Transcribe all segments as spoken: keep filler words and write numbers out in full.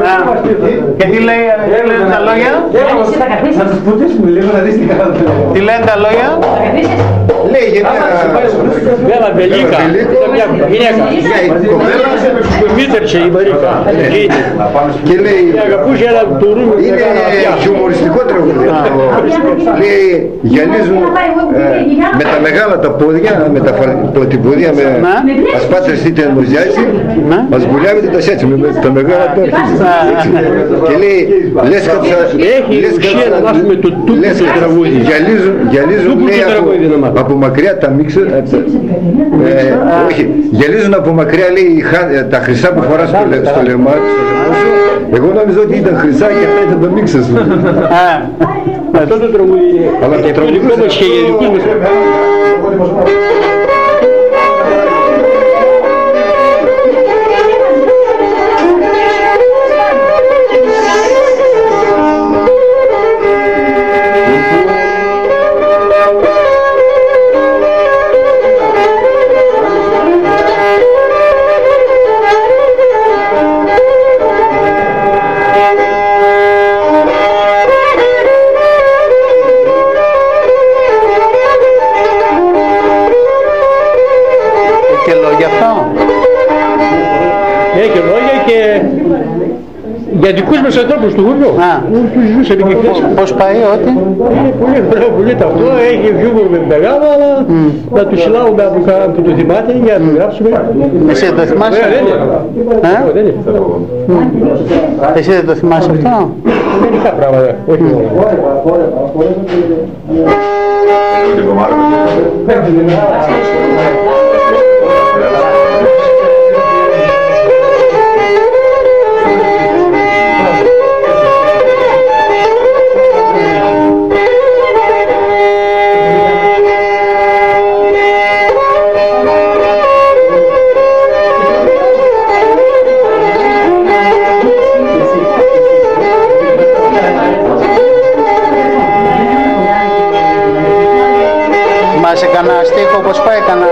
Και τι λέει τα λόγια? Να τους πουτήσουμε λίγο να δεις τι κάνουν. Τι λένε τα λόγια? Λέει γιατί Бела велика, это μια γυναίκα. Μίτερσε η Μαρίκα. και λέει Αγαπούσε ένα τουρού με είναι χιουμοριστικό τραγούδι. Λέει γυαλίζουν με τα μεγάλα τα πόδια, με τα πλατυπόδια, με ασπάτρες είτε μουζιάζει, μας βουλιάβετε τα σέτσι με τα μεγάλα τα αρχίζουν. Και λέει λες γυαλίζουν από μακριά τα μίξερ, όχι, γυαλίζουν από μακριά λέει τα χρυσά που φοράς στο λαιμό σου. Εγώ νόμιζα ότι ήταν χρυσά και αυτά ήταν το μίξερ σου. Αυτό το τραγούδι είναι. Αλλά το τραγούδι μας και γενικούς μας. Για δικούς μας ανθρώπους του Γουρνού. Τους ζούσαν εκεί χθες. Πώς πάει ό,τι? Είναι πολύ ωραίο, πολύ ταυτό. Έχει βιούμορ με μεγάλο, αλλά να του συλλάβουμε από κάτω που το θυμάται για να το γράψουμε. Εσύ δεν το θυμάσαι? Δεν είναι. Εσύ δεν το θυμάσαι αυτό? Μερικά πράγματα, όχι μόνο. Σε κανένα στίχο όπως πάει κανένα?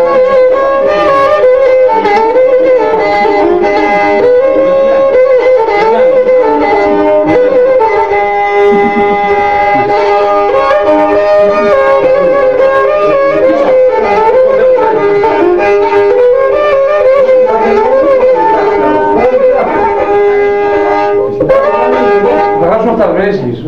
Θα γράψουμε αυτά βρέσεις.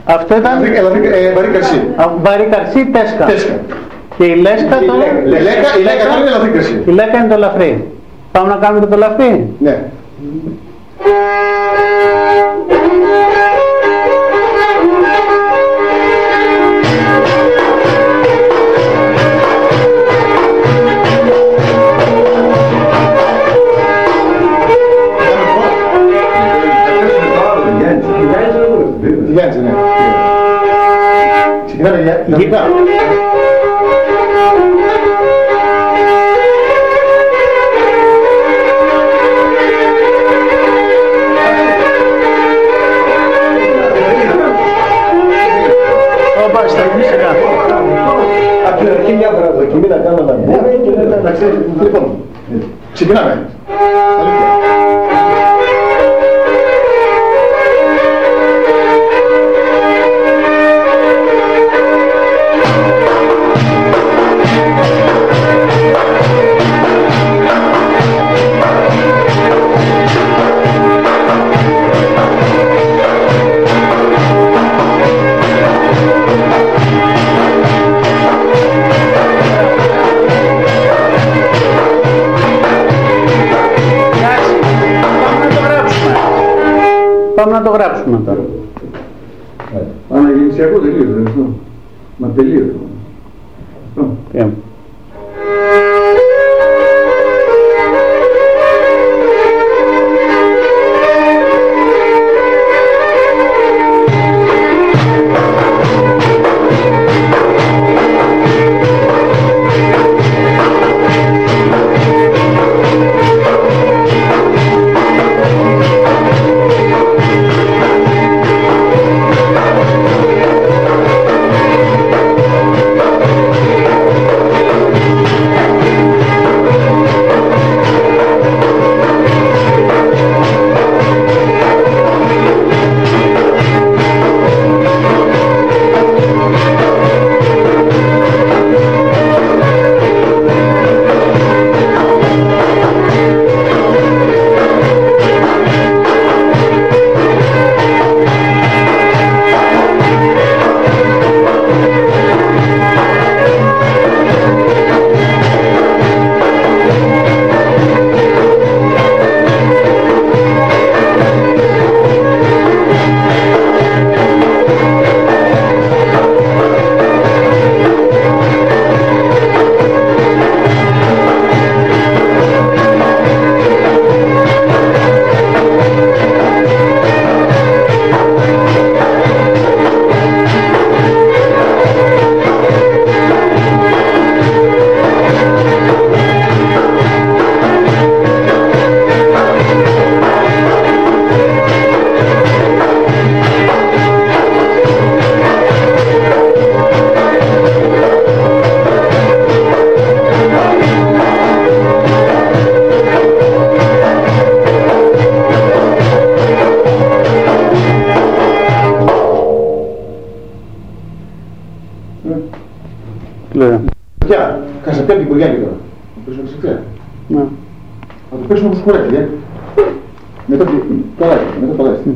Αυτό ήταν βαρύ καρσί. Βαρύ καρσί, τέσκα. Και η λέσκα το... Η λέκα είναι ελαφρύ καρσί. Η λέκα είναι το ελαφρύ. Πάμε να κάνουμε το ελαφρύ. Ναι. Γιάννη, ναι. Ξεκινάμε για λαφρικά. Ωπα, στα φυσικά. Από την αρχή μια φορά δοκιμή να κάνω να μπούμε και μετά να ξέρετε. Λοιπόν, ξεκινάμε. Πάμε να το γράψουμε τώρα. Αναγεννησιακό τελείωσε αυτό. Μα τελείωσε. Yeah. Πια, κασαπιάπη Μπουριάκη τώρα. Θα πέσουμε ξεφτιά. Ναι. Θα το πέσουμε όπως χωράκι, ε. Μετά το παλάκι, μετά το παλάκι.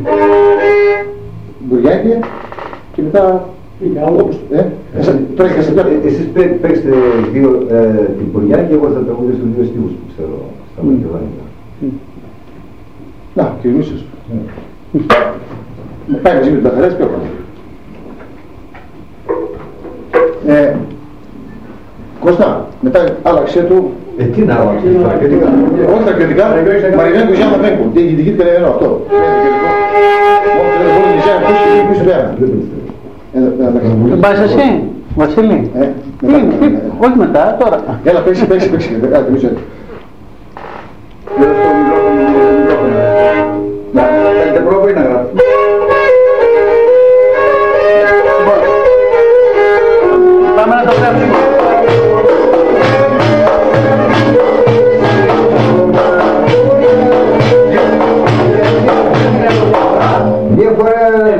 Μπουριάκη και μετά... Όπως, ε, τώρα η κασαπιάπη. Εσείς παίξτε δύο την Μπουριάκη, εγώ θα τραγουδήσω δύο στίχους που ξέρω στα Μακεδόνια. Να, και ο Μίσος. Πάει μαζί με την Ταχαρές πιο πάνω. Κώστα, μετά άλλαξε του... Ε, τι να άλλαξε, τα κριτικά. Όχι τα κριτικά, Μαρινέγκο Γιάννα Μέγκο. Τι έχει την εννοώ αυτό. Μόνο το δεν μπορεί να ακούσει και πίσω πέρα. Δεν πας εσύ, Βασίλη. Όχι μετά, τώρα. Έλα, παίξει, παίξει, παίξει. Έλα, θυμίσω έτσι. Να, θέλετε πρόβο ή να γράφει. Πάμε να το γράψουμε. Μια φορά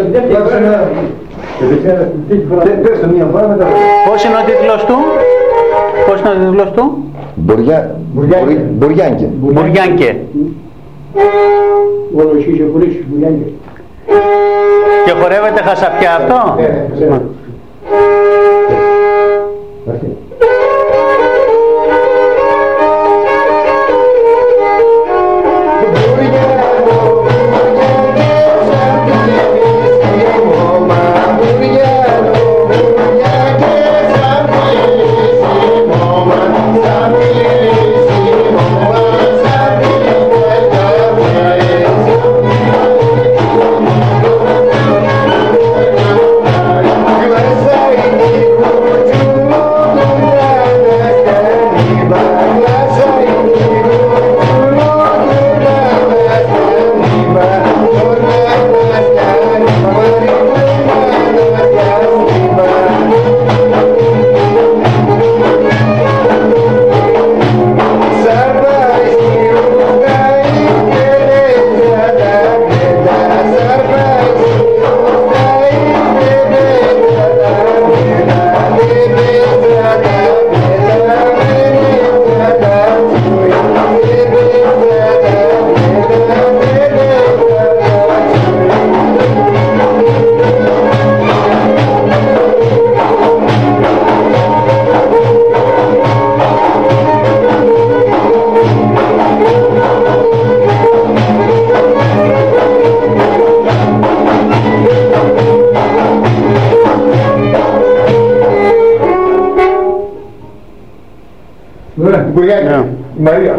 πες μια φορά μετά. Πώς είναι ο τίτλος του? Πώς είναι ο τίτλος του? Μπουριάνκε. Μπουριάνκε. Όλο εσύ είσαι πολύ Μπουριάνκε. Και χορεύετε χασαπιά αυτό? Ναι, ναι. Μαρία.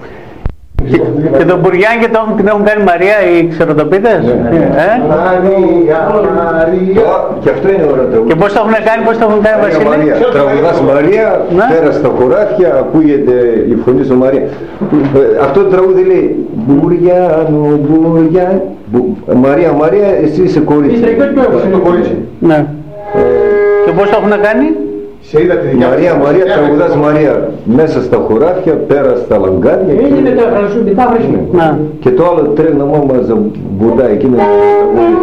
Και, και τον Μπουριάνγκη το έχουν, την έχουν κάνει Μαρία οι ξεροτοπίτες. Ναι. Ε? Μαρία, Μαρία. Και αυτό είναι ωραίο τραγούδι. Και πώς το έχουν κάνει, πώς το έχουν κάνει Βασίλη? Μαρία. Τραγουδάς Μαρία, πέρα στα χωράφια, ακούγεται η φωνή σου Μαρία. Αυτό το τραγούδι λέει Μπουριάνο, Μπουριάνο. Μαρία, Μαρία, εσύ είσαι κορίτσι. Είσαι το κορίτσι. Ναι. Και πώς το έχουν κάνει? Μαρία, Μαρία, τραγουδάς Μαρία μέσα στα χωράφια, πέρα στα λαγκάδια. Είναι μεταφρασμένη. Ναι. Και το άλλο τρέχνα μάμα ζαμπουδά, εκείνο το τραγούδι.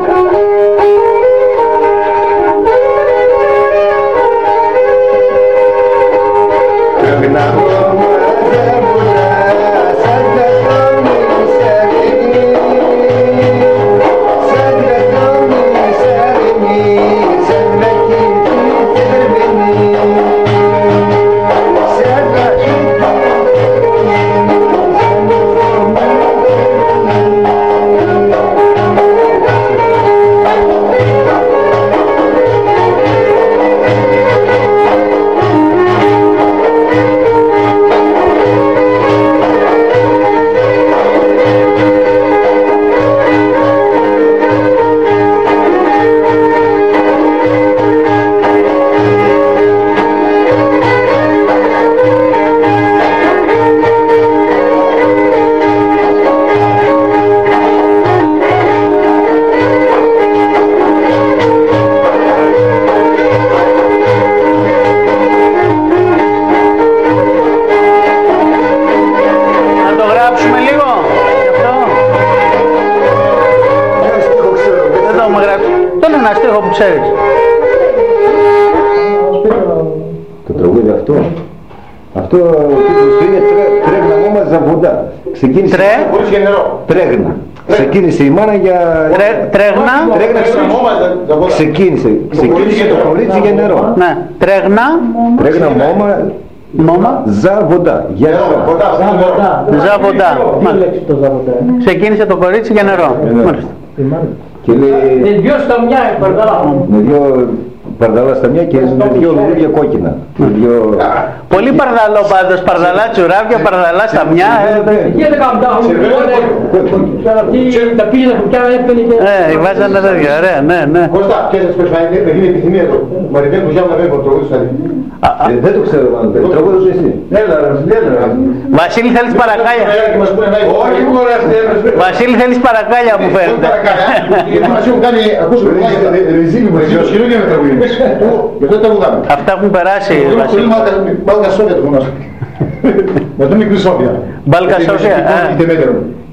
Το τραγούδι αυτό, αυτό ο τίτλος του είναι Τρέγνα μόμα ζαβοντά. Ξεκίνησε Τρέ, Τρέγνα. Ξεκίνησε η μάνα για... Τρέγνα. Τρέγνα ξεκίνησε. Ξεκίνησε το κορίτσι για νερό. Ναι. Τρέγνα. Τρέγνα μόμα. Μόμα. Ζαβοντά. Για νερό. Ζαβοντά. Ξεκίνησε το κορίτσι για νερό. Και λέει... Με δυο σταμιά, παρδαλά. Με δυο παρδαλά σταμιά και με δυο λουλούδια κόκκινα. Δυο... Πολύ παρδαλό πάντως, παρδαλά τσουράβια, παρδαλά σταμιά. Γίνεται καμπτά, τα πίζα που πιάνε έπαινε και... Ε, βάζανε τέτοια, ωραία, ναι, ναι. Κώστα, και σας πες να γίνει επιθυμία του. Μαριδέν που γιάμε να βρει το τραγούδι σου. Δεν το ξέρω, τραγούδι σου εσύ. Βασίλη, θέλεις παρακάλια? Όχι, μπορείς. Βασίλη, θέλεις παρακάλια που φαίνεται? Γιατί μας έχουν κάνει, ακούσουμε, ρεζίλι μου, χειρούγια με τραγούδι. Γι' αυτό τραγουδάμε. Αυτά έχουν περάσει, Βασίλη. Μπάλκα Σόφια το γνώσα. Με το μικρή Σόφια. Μπάλκα Σόφια.